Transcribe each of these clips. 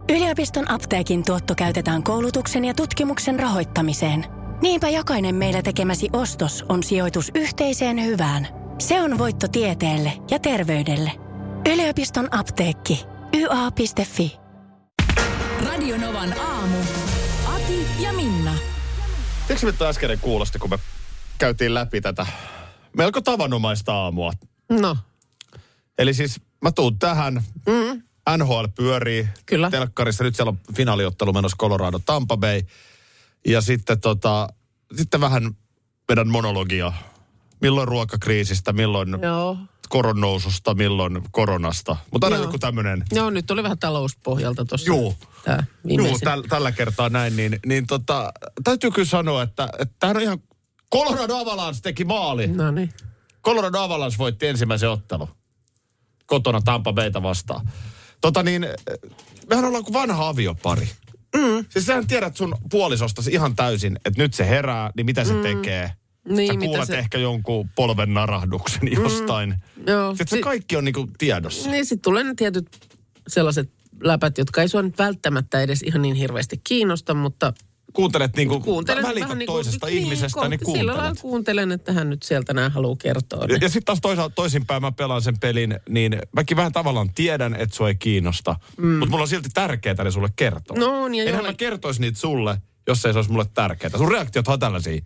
Yliopiston apteekin tuotto käytetään koulutuksen ja tutkimuksen rahoittamiseen. Niinpä jokainen meillä tekemäsi ostos on sijoitus yhteiseen hyvään. Se on voitto tieteelle ja terveydelle. Yliopiston apteekki. YA.fi. Radio Novan aamu. Ati ja Minna. Tiedätkö me äskeinen kuulosti, kun me käytiin läpi tätä melko tavanomaista aamua? No. Eli siis mä tuun tähän. NHL pyörii. Kyllä. Telkkarissa. Nyt siellä on finaaliottelu menossa Colorado Tampa Bay. Ja sitten sitten vähän meidän monologia. Milloin ruokakriisistä, milloin koronnoususta, milloin koronasta. Mutta aina joku tämmöinen. Joo, nyt oli vähän talouspohjalta tuossa. Joo, tällä kertaa näin. Niin täytyy kyllä sanoa, että tämähän on ihan... Colorado Avalanche teki maali. No niin. Colorado Avalanche voitti ensimmäisen ottelun. Kotona Tampa Bayta vastaan. Mehän ollaan kuin vanha aviopari. Siis sähän tiedät sun puolisostasi ihan täysin, että nyt se herää, niin mitä se tekee? Niin, sä kuulet ehkä jonkun polven narahduksen jostain. Joo. Sitten se kaikki on niinku tiedossa. Niin, sitten tulee ne tietyt sellaiset läpät, jotka ei sua nyt välttämättä edes ihan niin hirveästi kiinnosta, mutta... Kuuntelet välität toisesta ihmisestä, niin kuuntelet. Sillä lailla kuuntelen, että hän nyt sieltä nämä haluaa kertoa. Ja sitten taas toisaalta toisinpäin mä pelaan sen pelin, niin mäkin vähän tavallaan tiedän, että sua ei kiinnosta. Mutta mulla on silti tärkeää ne sulle kertoa. No niin, enhän mä kertoisi niitä sulle, jos ei se olisi mulle tärkeää. Sun reaktiot on tällaisia.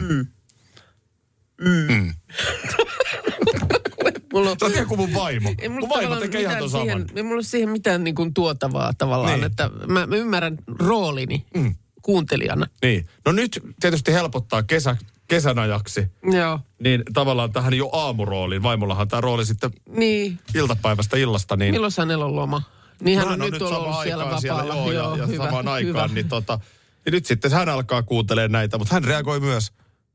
Sä oot ihan kuin mun vaimo. Mun vaimo tekee ihan ton saman. Ei mulla ole siihen mitään niin kuin tuotavaa tavallaan, niin. Että mä ymmärrän roolini kuuntelijana. Niin. No nyt tietysti helpottaa kesän ajaksi. Joo. Niin tavallaan tähän jo aamurooliin. Vaimollahan tämä rooli sitten iltapäivästä illasta. Niin... Milloin hänellä on loma? Niin hän on nyt ollut siellä vapaalla. Ja samaan aikaan. Niin ja nyt sitten hän alkaa kuuntelemaan näitä, mutta hän reagoi myös.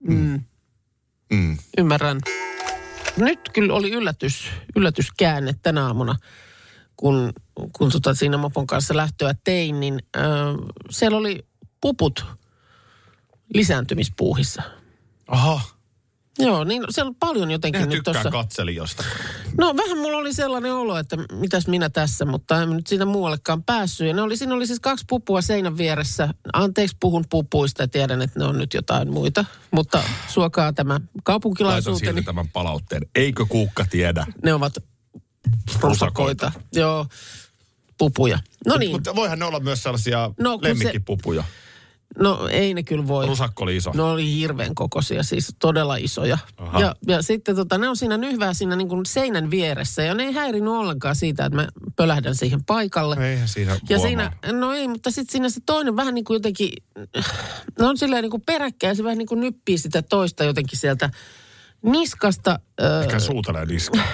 Ymmärrän. Nyt kyllä oli yllätyskäänne tänä aamuna, kun siinä mopon kanssa lähtöä tein, niin siellä oli puput lisääntymispuuhissa. Aha. Joo, niin siellä on paljon jotenkin nyt tuossa. Tykkään katselijosta. No vähän mulla oli sellainen olo, että mitäs minä tässä, mutta en nyt siitä muuallekaan päässyt. Ja siinä oli siis 2 pupua seinän vieressä. Anteeksi, puhun pupuista ja tiedän, että ne on nyt jotain muita. Mutta suokaa tämä kaupunkilaisuuteni. Laitan silti tämän palautteen. Eikö kuukka tiedä? Ne ovat rusakoita. Joo, pupuja. No niin. Mutta voihan ne olla myös sellaisia lemmikkipupuja. No ei ne kyllä voi. Rusakko oli iso. Ne oli hirveän kokoisia, siis todella isoja. Ja sitten ne on siinä nyhvää siinä niin kuin seinän vieressä. Ja ne ei häirinyt ollenkaan siitä, että mä pölähdän siihen paikalle. Eihän siinä ja siinä, no ei, mutta sitten siinä se toinen vähän niin kuin jotenkin, ne on silleen niin kuin peräkkäin ja se vähän niin kuin nyppii sitä toista jotenkin sieltä niskasta. Eikä suutelee niskaa.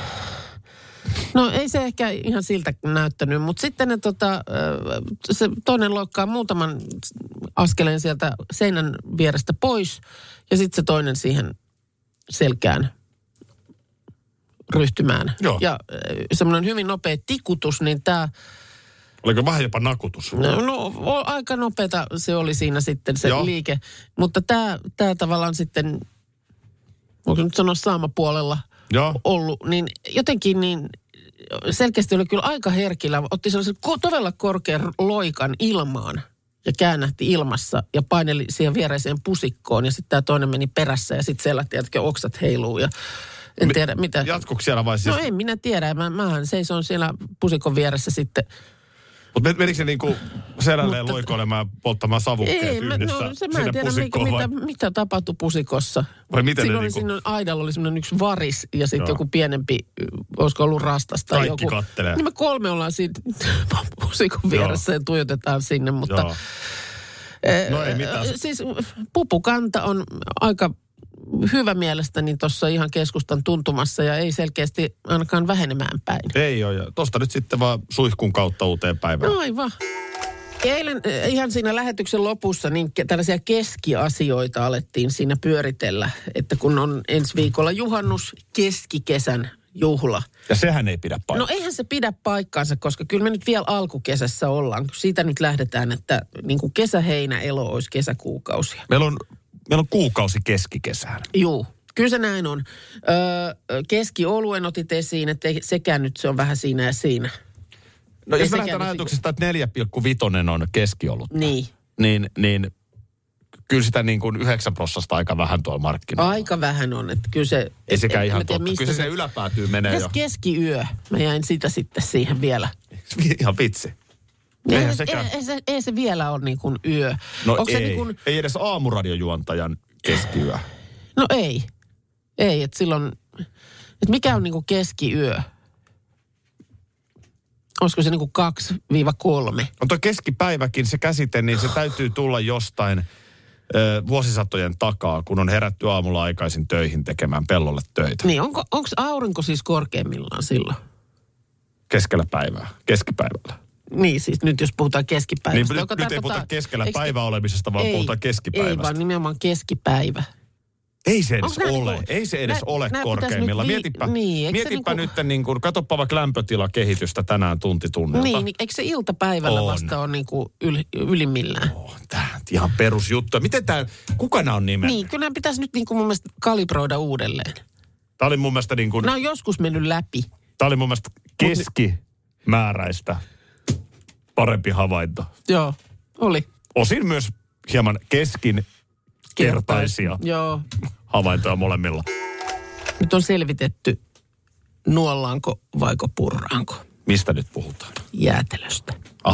No ei se ehkä ihan siltä näyttänyt, mutta sitten se toinen loikkaa muutaman askeleen sieltä seinän vierestä pois ja sitten se toinen siihen selkään ryhtymään. Joo. Ja semmoinen hyvin nopea tikutus, niin tämä... Oliko vähän jopa nakutus? No aika nopeata se oli siinä sitten se liike, mutta tämä tavallaan sitten, voiko nyt sanoa saamapuolella ollut, niin jotenkin niin... Selkeästi oli kyllä aika herkillä. Otti sellaisen todella korkean loikan ilmaan ja käännähti ilmassa ja paineli siihen viereiseen pusikkoon. Ja sitten tämä toinen meni perässä ja sitten selätti, että oksat heiluu. Ja en tiedä mitä. Jatkuuko siellä vai siis? No en minä tiedä. Mähän seison siellä pusikon vieressä sitten. Mutta menikö se niinku selälleen loikoilemaan polttamaan savukkeet yhdessä? Mä en tiedä mitä tapahtui pusikossa. Vai miten Siinä aidalla oli semmoinen yksi varis ja sitten joku pienempi, olisiko ollut rastasta. Kaikki kattelee. Niin me 3 ollaan siinä pusikon vieressä ja tuijotetaan sinne, mutta... No ei mitään. Siis pupukanta on aika hyvä mielestäni tuossa ihan keskustan tuntumassa ja ei selkeästi ainakaan vähenemään päin. Ei ole, ja tosta nyt sitten vaan suihkun kautta uuteen päivään. No aivan. Eilen ihan siinä lähetyksen lopussa niin tällaisia keskiasioita alettiin siinä pyöritellä, että kun on ensi viikolla juhannus, keskikesän juhla. Ja sehän ei pidä paikkaansa. No eihän se pidä paikkaansa, koska kyllä me nyt vielä alkukesässä ollaan. Siitä nyt lähdetään, että niin kuin kesä, heinä, elo olisi kesäkuukausia. Meillä on kuukausi keskikesään. Juu, kyllä se näin on. Keskioluen otit esiin, että sekään nyt se on vähän siinä ja siinä. No jos mä lähdetään ajatuksesta, että 4,5 on keskiolut. Niin kyllä sitä niin kuin 9% aika vähän tuolla markkinoilla. Aika vähän on, että kyllä se... Ei sekään ihan totta. Kyllä se yläpäätyy menee jo. Keskiyö. Mä jäin sitä sitten siihen vielä. Ihan vitsi. Ei se vielä ole niin kuin yö. No ei. Se niin kuin... Ei edes aamuradiojuontajan keskiyö. No ei. Ei, että silloin... Että mikä on niin kuin keskiyö? Olisiko se niin kuin 2-3? On tuo keskipäiväkin se käsite, niin se täytyy tulla jostain vuosisatojen takaa, kun on herätty aamulla aikaisin töihin tekemään pellolle töitä. Niin, onko aurinko siis korkeimmillaan silloin? Keskellä päivää, keskipäivällä. Niin, siis nyt jos puhutaan keskipäivästä. Niin, nyt ei puhuta keskellä päivää olemisesta, vaan puhutaan keskipäivästä. Ei, vaan nimenomaan keskipäivä. Ei se edes ole. Ei se edes ole korkeimmilla. Mietipä nyt, niin kuin, katsoppa vaikka lämpötilakehitystä tänään tunti tunnilta. Niin, eikö se iltapäivällä vasta ole niin kuin ylimmillään? Tämä on ihan perusjuttu. Miten kuka nämä on nimennyt? Niin, kyllä nämä pitäisi nyt niin kuin mun mielestä kalibroida uudelleen. Tämä oli mun mielestä niin kuin... Nämä on joskus mennyt läpi. Tämä oli mun mielestä keskimääräistä parempi havainto. Joo, oli. Osin myös hieman keskinkertaisia havaintoja molemmilla. Nyt on selvitetty, nuollaanko vaiko purraanko. Mistä nyt puhutaan? Jäätelöstä.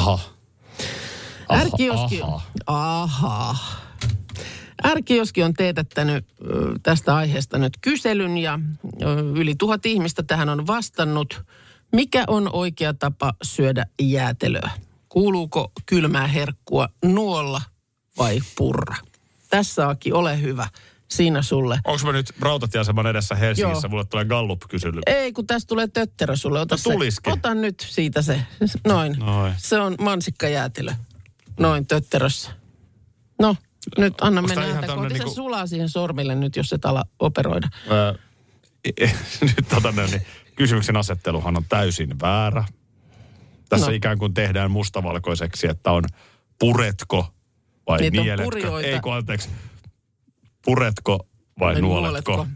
R-kioski on teetättänyt tästä aiheesta nyt kyselyn ja yli 1000 ihmistä tähän on vastannut. Mikä on oikea tapa syödä jäätelöä? Kuuluuko kylmää herkkua nuolla vai purra? Tässä Aki, ole hyvä. Siinä sulle. Onko mä nyt rautatieaseman edessä Helsingissä? Mulle tulee Gallup-kysely. Ei, kun tässä tulee tötterö sulle. Ota nyt siitä se. Noin. Se on mansikkajäätelö. Noin, tötterössä. No, nyt anna mennä häntä kohti. Se niinku... sulaa siihen sormille nyt, jos et ala operoida. Nyt niin kysymyksen asetteluhan on täysin väärä. Tässä ikään kuin tehdään mustavalkoiseksi, että on puretko vai niitä nieletkö. Ei kun anteeksi. Puretko vai nuoletko?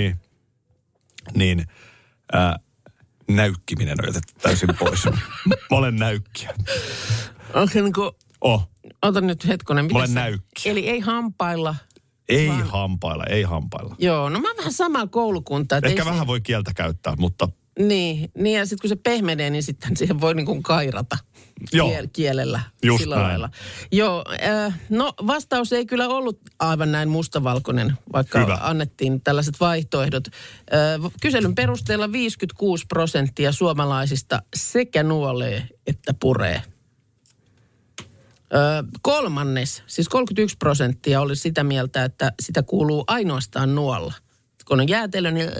Niin näykkiminen on jätetty täysin pois. Mä olen näykkiä. Onko niin kuin... Ota nyt hetkonen. Mä olen näykkiä. Eli ei hampailla. Ei hampailla. Joo, no mä vähän samaa koulukuntaa. Ehkä vähän voi kieltä käyttää, mutta... Niin ja sitten kun se pehmenee, niin sitten siihen voi niin kuin kairata kielellä. Just sillä näin. lailla. Joo, no vastaus ei kyllä ollut aivan näin mustavalkoinen, vaikka annettiin tällaiset vaihtoehdot. Kyselyn perusteella 56% suomalaisista sekä nuolee että puree. Kolmannes, siis 31% oli sitä mieltä, että sitä kuuluu ainoastaan nuolla. Kun on jäätelö, niin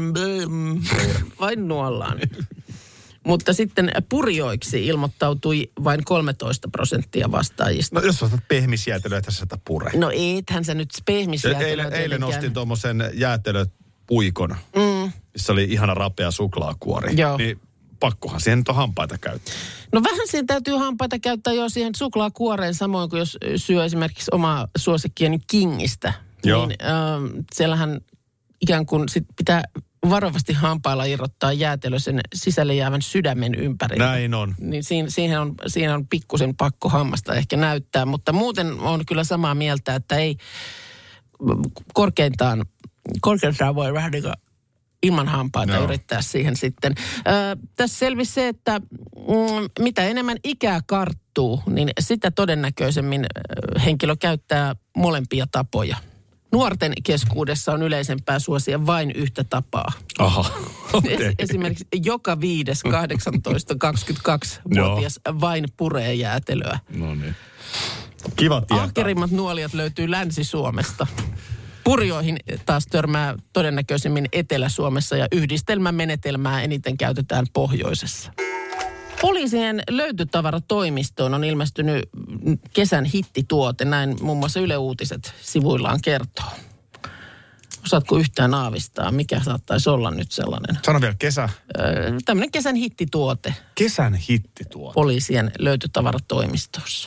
vain nuollaan. Mutta sitten purjoiksi ilmoittautui vain 13% vastaajista. No jos ostat pehmisjäätelöä, että sä pure. No ethän sä nyt pehmisjäätelöä. Eilen ostin tuommoisen jäätelöpuikon, missä oli ihana rapea suklaakuori. Joo. Niin pakkohan siihen nyt on hampaita käyttää. No vähän siihen täytyy hampaita käyttää jo siihen suklaakuoreen, samoin kuin jos syö esimerkiksi omaa suosikkieni Kingistä. Joo. Niin siellähän ikään kuin sit pitää varovasti hampailla irrottaa jäätelö sen sisälle jäävän sydämen ympärille. Näin on. Niin siihen on pikkusen pakko hammasta ehkä näyttää, mutta muuten on kyllä samaa mieltä, että ei korkeintaan voi vähän niin kuin ilman hampaita yrittää siihen sitten. Tässä selvisi se, että mitä enemmän ikää karttuu, niin sitä todennäköisemmin henkilö käyttää molempia tapoja. Nuorten keskuudessa on yleisempää suosia vain yhtä tapaa. Aha, okay. Esimerkiksi joka 5, 18, 22-vuotias vain puree jäätelöä. No niin. Kiva tietää. Ahkerimmat nuolijat löytyy Länsi-Suomesta. Purjoihin taas törmää todennäköisemmin Etelä-Suomessa ja yhdistelmämenetelmää eniten käytetään pohjoisessa. Poliisien löytötavaratoimistoon on ilmestynyt kesän hittituote, näin muun muassa Yle Uutiset sivuillaan kertoo. Osaatko yhtään aavistaa, mikä saattaisi olla nyt sellainen? Sano vielä kesä. Tämmöinen kesän hittituote. Kesän hittituote. Poliisien löytötavaratoimistossa.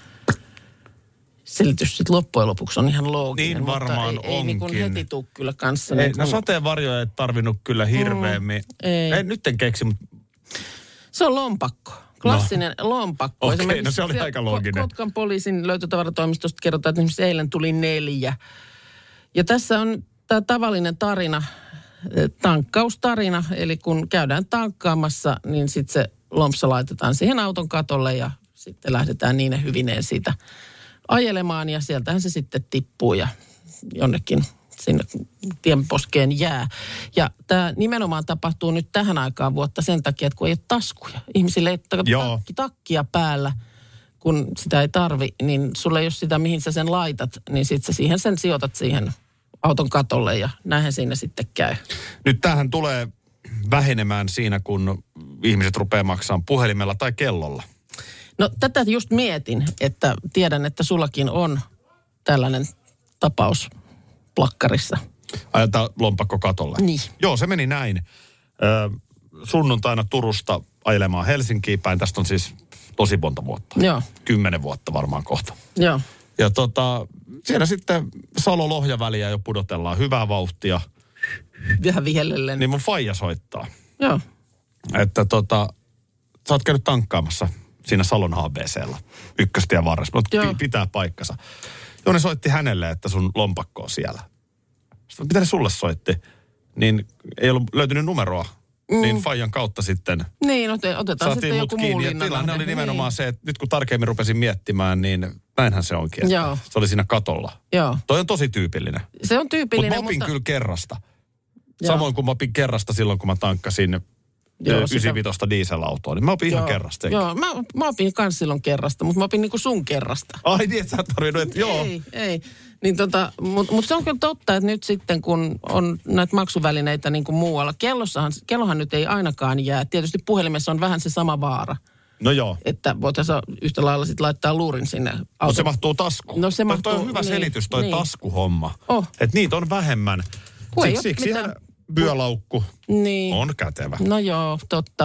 Selitys sitten loppujen lopuksi on ihan looginen. Niin varmaan mutta ei niin kuin heti tule kyllä kanssa. Ei, no sateenvarjoja ei tarvinnut kyllä hirveämmin. Ei nyt en keksi, mutta... Se on lompakko. Klassinen lompakko. Okei, no se oli aika looginen. Kotkan poliisin löytötavaratoimistosta kerrotaan, että esimerkiksi eilen tuli 4. Ja tässä on tämä tavallinen tarina, tankkaustarina. Eli kun käydään tankkaamassa, niin sitten se lompsa laitetaan siihen auton katolle ja sitten lähdetään niin hyvineen siitä ajelemaan. Ja sieltähän se sitten tippuu ja jonnekin sinne tienposkeen jää. Ja tämä nimenomaan tapahtuu nyt tähän aikaan vuotta sen takia, että kun ei ole taskuja. Ihmisille ei ole takkia päällä, kun sitä ei tarvi, niin sulla ei ole sitä, mihin sä sen laitat, niin sitten sä sen sijoitat siihen auton katolle ja näinhän siinä sitten käy. Nyt tämähän tulee vähenemään siinä, kun ihmiset rupeaa maksamaan puhelimella tai kellolla. No tätä just mietin, että tiedän, että sullakin on tällainen tapaus plakkarissa. Ajetaan lompakko katolle. Niin. Joo, se meni näin. Sunnuntaina Turusta ajelemaan Helsinkiin päin. Tästä on siis tosi monta vuotta. Joo. 10 vuotta varmaan kohta. Joo. Ja siellä sitten Salo-Lohja-väliä jo pudotellaan hyvää vauhtia. Vähän vihellellen. Niin mun faija soittaa. Joo. Että sä oot käynyt tankkaamassa siinä Salon ABC:llä ykköstien varressa. Mutta pitää paikkansa. Jouni soitti hänelle, että sun lompakko on siellä. Sitten mitä ne sulle soitti? Niin ei ollut löytynyt numeroa. Niin faijan kautta sitten niin, otetaan sitten joku muu Linnanahde. Tilanne oli nimenomaan se, että nyt kun tarkemmin rupesin miettimään, niin näinhän se onkin. Että se oli siinä katolla. Joo. Toi on tosi tyypillinen. Se on tyypillinen, mutta mä opin kyllä kerrasta. Samoin kuin mä opin kerrasta silloin, kun mä tankkasin 95 dieselautoa, niin mä opin ihan kerrasta. Joo, mä opin kans silloin kerrasta, mutta mä opin niinku sun kerrasta. Ai niin, että sä et tarvinnut, että joo. Ei. Niin mutta se on kyllä totta, että nyt sitten kun on näitä maksuvälineitä niin kuin muualla, kellohan nyt ei ainakaan jää. Tietysti puhelimessa on vähän se sama vaara. No joo. Että voitaisiin yhtä lailla sitten laittaa luurin sinne auton. Mutta se mahtuu taskuun. No se mahtuu. Toi on hyvä selitys, toi taskuhomma. Oh. Että niitä on vähemmän. Siksi ihan byölaukku on kätevä. No joo, totta.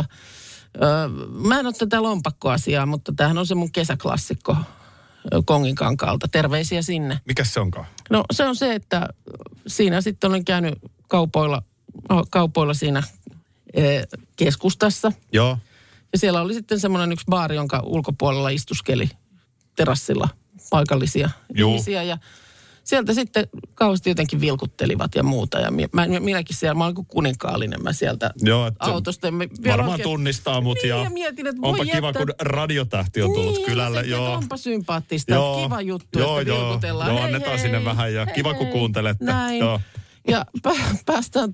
Mä en ole tätä lompakkoasiaa, mutta tämähän on se mun kesäklassikko Konginkankaalta. Terveisiä sinne. Mikäs se onkaan? No se on se, että siinä sitten olen käynyt kaupoilla siinä keskustassa. Joo. Ja siellä oli sitten semmoinen yksi baari, jonka ulkopuolella istuskeli terassilla paikallisia ihmisiä. Ja sieltä sitten kauheasti jotenkin vilkuttelivat ja muuta. Ja minäkin siellä, mä olin kuin kuninkaallinen mä sieltä autosta. Varmaan tunnistaa mut niin, ja mietin, että onpa kiva, kun radiotähti on tullut kylälle. Joo, onpa sympaattista, kiva juttu, että vilkutellaan. Joo, annetaan sinne vähän ja kiva, kun kuuntelette. Näin. Joo. Ja päästään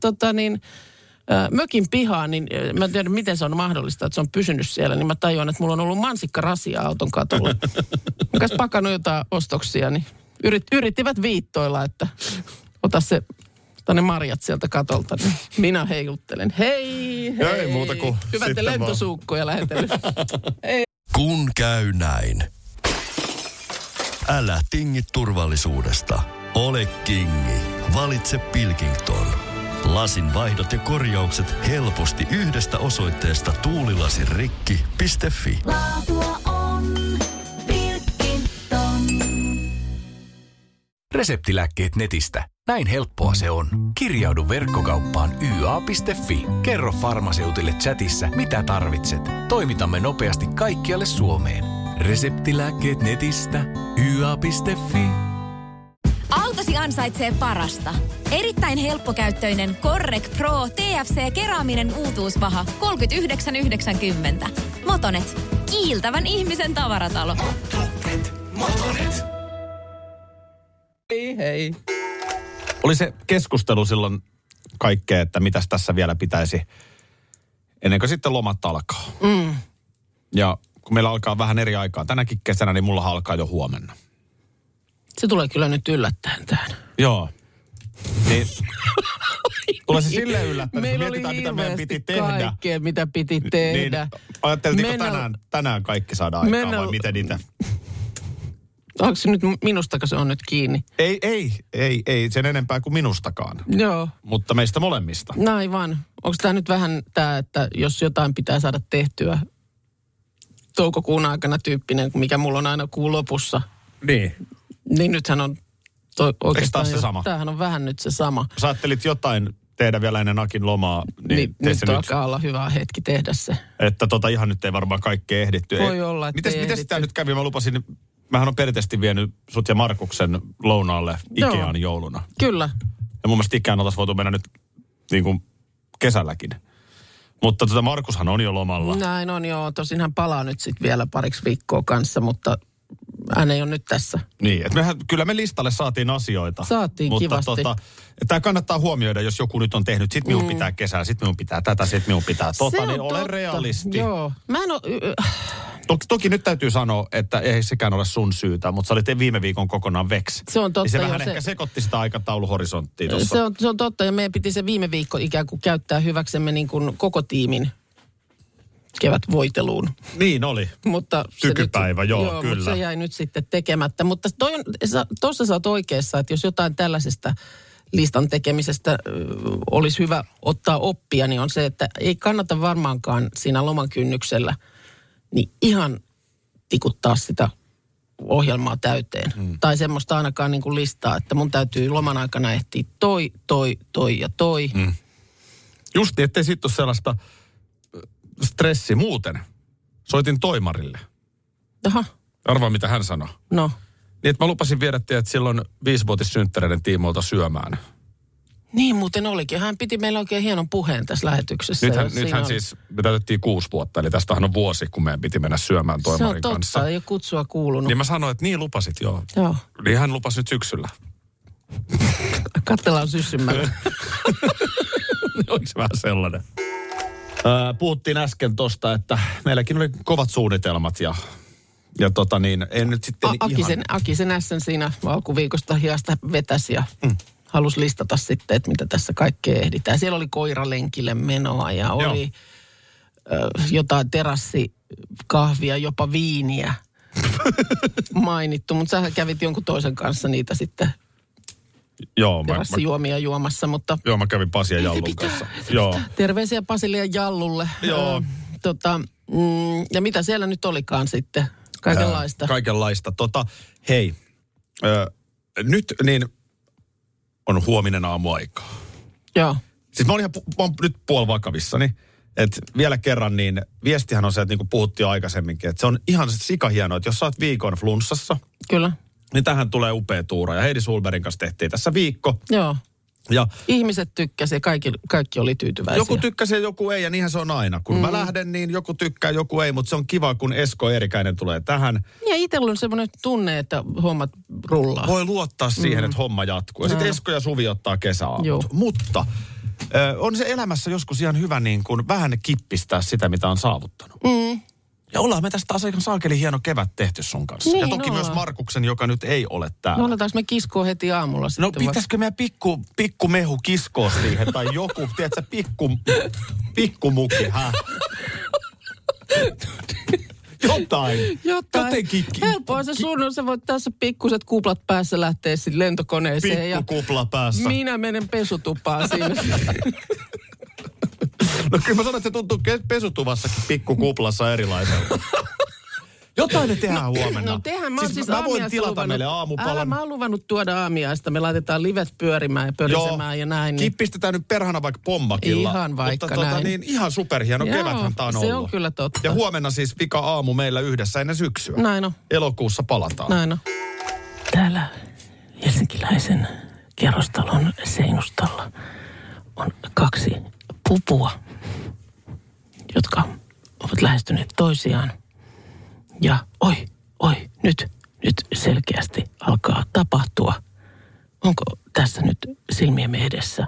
mökin pihaan, niin mä en tiedä, miten se on mahdollista, että se on pysynyt siellä. Niin mä tajuan, että mulla on ollut mansikkarasia auton katolla. Mä käs pakannut jotain ostoksia, niin yrittivät viittoilla, että ota ne marjat sieltä katolta. Niin minä heiluttelen. Hei! Ei muuta kuin hyvät lentosuukkoja lähetellyt. Kun käy näin. Älä tingi turvallisuudesta. Ole kingi. Valitse Pilkington. Lasin vaihdot ja korjaukset helposti yhdestä osoitteesta tuulilasirikki.fi. Laatua on Pilkington. Reseptilääkkeet netistä. Näin helppoa se on. Kirjaudu verkkokauppaan YA.fi. Kerro farmaseutille chatissa, mitä tarvitset. Toimitamme nopeasti kaikkialle Suomeen. Reseptilääkkeet netistä. YA.fi. Autosi ansaitsee parasta. Erittäin helppokäyttöinen Correc Pro TFC-keraaminen uutuusvaha 39,90. Motonet. Kiiltävän ihmisen tavaratalo. Motonet. Hei. Oli se keskustelu silloin kaikkea, että mitäs tässä vielä pitäisi ennen kuin sitten lomat alkaa. Ja kun meillä alkaa vähän eri aikaa tänäkin kesänä, niin mulla alkaa jo huomenna. Se tulee kyllä nyt yllättäen tähän. Joo. Niin, tulee se silleen yllättäen, että mietitään, mitä meidän piti tehdä. Kaikkea, mitä piti tehdä. Niin, ajattelitko tänään kaikki saada aikaa vai miten niitä? Onko se nyt minustako se on nyt kiinni? Ei sen enempää kuin minustakaan. Joo. Mutta meistä molemmista. No aivan. Onko tämä nyt vähän tämä, että jos jotain pitää saada tehtyä toukokuun aikana tyyppinen, mikä mulla on aina kuun lopussa. Niin. Niin nythän on oikeastaan se sama? Tämähän on vähän nyt se sama. Sä ajattelit jotain tehdä vielä ennen Akin lomaa. Niin nyt alkaa olla hyvä hetki tehdä se. Että ihan nyt ei varmaan kaikkea ehditty. Voi olla, että miten tämä nyt kävi? Mä lupasin, mähän on perinteisesti vienyt sut ja Markuksen lounaalle Ikeaan jouluna. Kyllä. Ja mun mielestä Ikeaan oltaisiin voitu mennä nyt niin kuin kesälläkin. Mutta Markushan on jo lomalla. Näin on joo. Tosin hän palaa nyt sitten vielä pariksi viikkoa kanssa, mutta hän ei ole nyt tässä. Niin, että kyllä me listalle saatiin asioita. Saatiin kivasti. Mutta tämä kannattaa huomioida, jos joku nyt on tehnyt, sit minun pitää kesää, sit minun pitää tätä, sit minun pitää niin ole realisti. Joo. Mä en ole... Toki nyt täytyy sanoa, että ei sekään ole sun syytä, mutta sä olit viime viikon kokonaan veksi. Se on totta. Niin se vähän ehkä sekoitti sitä aikatauluhorisonttia tuossa. Se on totta, ja meidän piti se viime viikko ikään kuin käyttää hyväksemme niin kuin koko tiimin kevätvoiteluun. Niin oli. Mutta tykypäivä, joo, kyllä. Mutta se jäi nyt sitten tekemättä. Mutta tuossa sä oot oikeassa, että jos jotain tällaisesta listan tekemisestä olisi hyvä ottaa oppia, niin on se, että ei kannata varmaankaan siinä loman kynnyksellä niin ihan tikuttaa sitä ohjelmaa täyteen. Tai semmoista ainakaan niin kuin listaa, että mun täytyy loman aikana ehtiä toi ja toi. Just niin, ettei siitä ole sellaista stressi muuten. Soitin toimarille. Aha. Arvaa, mitä hän sanoi. No. Niin, että mä lupasin viedä teidät silloin 5-vuotissynttäreiden tiimoilta syömään. Niin muuten olikin. Hän piti meillä oikein hienon puheen tässä lähetyksessä. Nythän siis, me täytettiin 6 vuotta, eli tästähän on vuosi, kun meidän piti mennä syömään toimarin kanssa. Se on totta, ei ole kutsua kuulunut. Niin mä sanoin, että niin lupasit, joo. Niin hän lupasi nyt syksyllä. Katsellaan syssymällä. Onko se vähän sellainen? Puhuttiin äsken tosta, että meilläkin oli kovat suunnitelmat ja en nyt sitten Akisen ässän siinä alkuviikosta hiasta vetäsi ja halusi listata sitten, että mitä tässä kaikkea ehditään. Siellä oli koiralenkille menoa ja oli jotain terassikahvia, jopa viiniä mainittu. Mutta sähän kävit jonkun toisen kanssa niitä sitten terassijuomia juomassa. Mutta joo, mä kävin Pasi ja Jallun kanssa. Joo. Terveisiä Pasille ja Jallulle. Joo. Ja mitä siellä nyt olikaan sitten? Kaikenlaista. Kaikenlaista. Hei, nyt niin on huominen aamuaikaa. Joo. Siis mä oon nyt puolivakavissani. Että vielä kerran niin viestihän on se, että niin kuin puhuttiin aikaisemminkin, että se on ihan sikahienoa, että jos sä oot viikon flunssassa. Kyllä. Niin tähän tulee upea tuura. Ja Heidi Sulberin kanssa tehtiin tässä viikko. Joo. Ja ihmiset tykkäsi ja kaikki oli tyytyväisiä. Joku tykkäsi ja joku ei, ja niinhän se on aina. Kun mä lähden, niin joku tykkää, joku ei, mutta se on kiva, kun Esko Eerikäinen tulee tähän. Ja itsellä on semmoinen tunne, että hommat rullaa. Voi luottaa siihen, että homma jatkuu. Ja sitten Esko ja Suvi ottaa kesäaamut. Mutta on se elämässä joskus ihan hyvä niin kuin vähän kippistää sitä, mitä on saavuttanut. Ja ollaan me tästä taas ihan saakeli hieno kevät tehty sun kanssa. Niin, ja toki myös Markuksen, joka nyt ei ole täällä. No oletaanko me kiskoa heti aamulla sitten? No pitäisikö meidän pikku mehu kiskoa siihen tai joku, tiedätkö, pikkumuki, Jotain. Jotenkin. Helppoa se sun on, sä voit tässä pikkuset kuplat päässä lähteä sitten lentokoneeseen. Pikkukupla päässä. Minä menen pesutupaan siinä. No kyllä mä sanon, että se tuntuu pesutuvassakin pikkukuplassa erilaiselta. Jotain me tehdään huomenna. No tehdään. Mä voin tilata meille aamupalan. Mä oon luvannut tuoda aamiaista. Me laitetaan livet pyörimään ja pörisemään ja näin. Kippistetään nyt perhana vaikka pommakilla. Ihan vaikka mutta näin. Niin ihan superhieno keväthän tää on ollut. Se on kyllä totta. Ja huomenna siis vika aamu meillä yhdessä ennen syksyä. Näin on. Elokuussa palataan. Näin on. Täällä helsinkiläisen kerrostalon seinustalla on 2 pupua, jotka ovat lähestyneet toisiaan. Ja nyt selkeästi alkaa tapahtua. Onko tässä nyt silmiemme edessä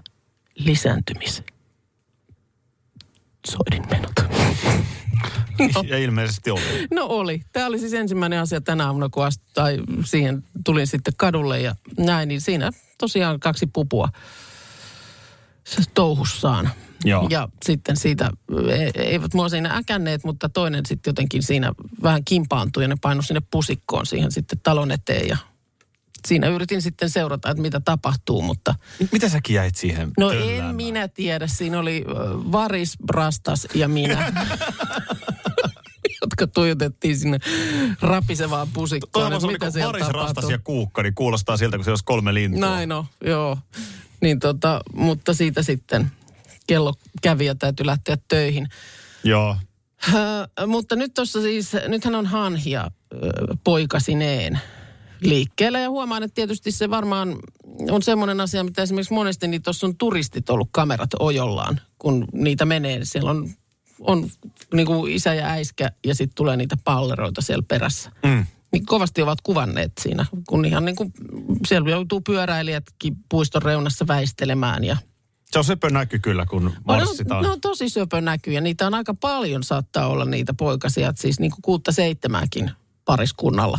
lisääntymissoidinmenot? No. Ja ilmeisesti oli. No oli. Tämä oli siis ensimmäinen asia tänä aamuna, kun siihen tulin sitten kadulle ja näin. Niin siinä tosiaan 2 pupua touhussaan. Joo. Ja sitten siitä, eivät mua siinä äkänneet, mutta toinen sitten jotenkin siinä vähän kimpaantui ja ne painui sinne pusikkoon siihen sitten talon eteen. Ja siinä yritin sitten seurata, että mitä tapahtuu, mutta... Mitä säkin jäit siihen No tölläämään? En minä tiedä. Siinä oli Varis, Brastas ja minä, jotka tuijotettiin sinne rapisevaan pusikkoon. Toivon, se oli Varis, Rastas ja Kuukka, niin kuulostaa siltä, kun se olisi 3 lintua. Näin on, joo. mutta siitä sitten kello kävi ja täytyy lähteä töihin. Joo. Mutta nyt tuossa siis, nythän on hanhia poikasineen liikkeellä ja huomaan, että tietysti se varmaan on semmoinen asia, mitä esimerkiksi monesti niin tuossa on turistit ollut kamerat ojollaan, kun niitä menee. Siellä on niin kuin isä ja äiskä ja sitten tulee niitä palleroita siellä perässä. Niin kovasti ovat kuvanneet siinä, kun ihan niin kuin siellä joutuu pyöräilijätkin puiston reunassa väistelemään ja se on söpö näky kyllä, kun marssitaan. No tosi söpö näky ja niitä on aika paljon saattaa olla niitä poikasia, siis niin kuin 6-7 pariskunnalla.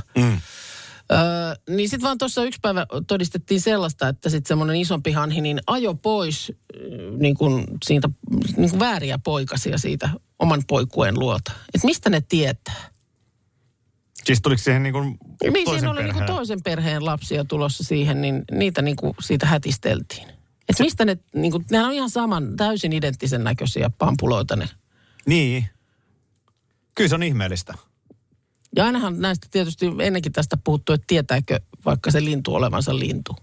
Niin sitten vaan tuossa yksi päivä todistettiin sellaista, että sitten semmoinen isompi hanhi niin ajo pois niin kuin siitä niin kuin vääriä poikasia siitä oman poikuen luota. Että mistä ne tietää? Siis tuliko siihen niin kuin niin toisen siinä oli niin kuin toisen perheen lapsia tulossa siihen, niin niitä niin kuin siitä hätisteltiin. Että mistä ne, niin kuin, nehän on ihan saman, täysin identtisen näköisiä pampuloita ne. Niin. Kyllä se on ihmeellistä. Ja ainahan näistä tietysti ennenkin tästä puhuttu, että tietääkö vaikka se lintu olevansa lintu.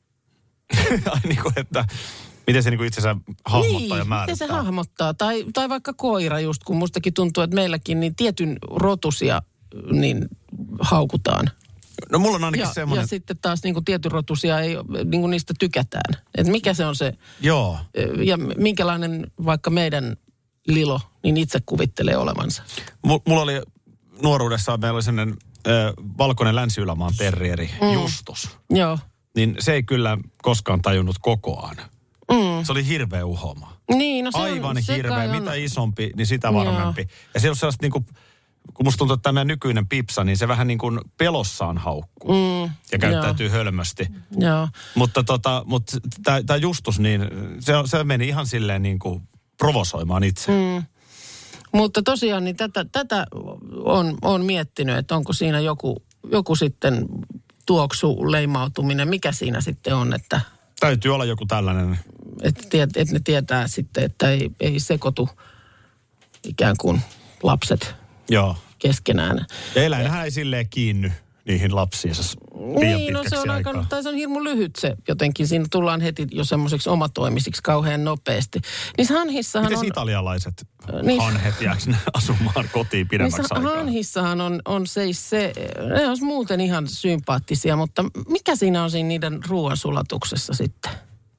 Niin kuin, että miten se niin kuin itsensä hahmottaa ja määrittää. Miten se hahmottaa. Tai vaikka koira just, kun mustakin tuntuu, että meilläkin niin tietyn rotusia niin haukutaan. No mulla on ainakin semmoinen. Ja sitten taas niin kuin tietyn rotusia ei, niin kuin niistä tykätään. Että mikä se on se. Joo. Ja minkälainen vaikka meidän Lilo niin itse kuvittelee olevansa. Mulla oli nuoruudessaan, meillä oli sellainen valkoinen Länsi-Ylämaan terrieri, Justus. Joo. Niin se ei kyllä koskaan tajunnut kokoaan. Se oli hirveä uhoma. Niin, no se aivan on, hirveä. On. Mitä isompi, niin sitä varmempi. Ja se on sellaista niin kuin, kun musta tuntuu, että tämä nykyinen Pipsa, niin se vähän niin kuin pelossaan haukkuu. Ja käyttäytyy hölmösti. Joo. Mutta tämä Justus, niin se meni ihan silleen niin kuin provosoimaan itse. Mutta tosiaan niin tätä on miettinyt, että onko siinä joku sitten tuoksuleimautuminen, mikä siinä sitten on, että täytyy olla joku tällainen. Että ne tietää sitten, että ei sekoitu ikään kuin lapset keskenään. Ja eläinhän ei silleen kiinny niihin lapsiinsa niin, no se on aika, tai se on hirmu lyhyt se jotenkin. Siinä tullaan heti jo semmoiseksi omatoimisiksi kauhean nopeasti. Niissä hanhissahan mites italialaiset hanhet jääkö ne asumaan kotiin pidemmäksi aikaa? Hanhissahan on se, ne on muuten ihan sympaattisia, mutta mikä siinä on siinä niiden ruoansulatuksessa sitten?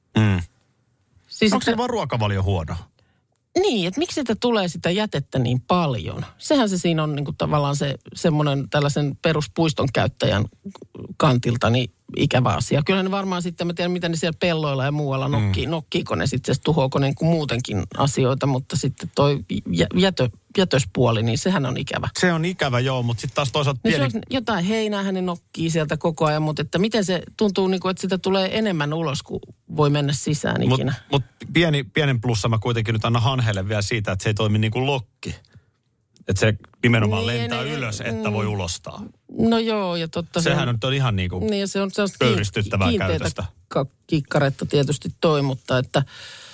Siis onko se vaan ruokavalio huono? Niin, että miksi sitä tulee sitä jätettä niin paljon? Sehän se siinä on niin kuin tavallaan se semmoinen tällaisen peruspuiston käyttäjän kantilta niin ikävä asia. Kyllä ne varmaan sitten, mä tiedän mitä ne siellä pelloilla ja muualla nokkiiko ne sitten, tuhoako ne niin kuin muutenkin asioita, mutta sitten toi jätöspuoli, niin sehän on ikävä. Se on ikävä, joo, mutta sitten taas toisaalta pieni. Jotain heinäähän ne nokkii sieltä koko ajan, mutta että miten se tuntuu, niin kuin, että sitä tulee enemmän ulos, kuin voi mennä sisään ikinä. Mutta pienen plussa mä kuitenkin nyt annan hanhelle vielä siitä, että se ei toimi niin kuin lokki. Että se nimenomaan lentää ylös, että voi ulostaa. No joo, ja totta. Sehän on ihan niin kuin niin, se on pöyristyttävää käytöstä. Kikkaretta tietysti toi, mutta että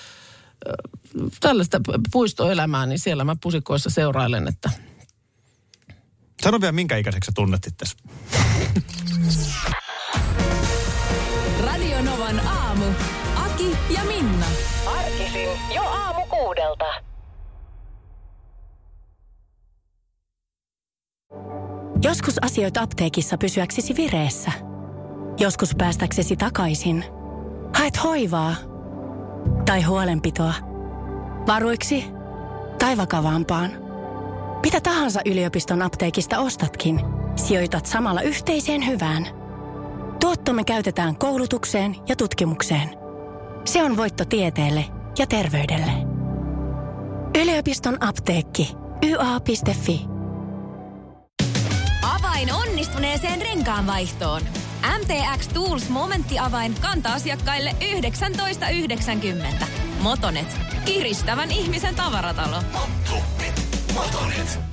tällaista puistoelämää, niin siellä mä pusikoissa seurailen, että sano vielä, minkä ikäiseksi sä tunnet itses? Radio Novan aamu. Aki ja Minna. Arkisin jo 6:00. Joskus asioit apteekissa pysyäksesi vireessä. Joskus päästäksesi takaisin. Haet hoivaa tai huolenpitoa. Varuiksi tai vakavampaan. Mitä tahansa yliopiston apteekista ostatkin, sijoitat samalla yhteiseen hyvään. Tuottomme käytetään koulutukseen ja tutkimukseen. Se on voitto tieteelle ja terveydelle. Yliopiston apteekki. YA.fi. Avain onnistuneeseen renkaanvaihtoon. MTX Tools Momentti-avain kanta-asiakkaille 19,90. Motonet. Kiristävän ihmisen tavaratalo. Motonet.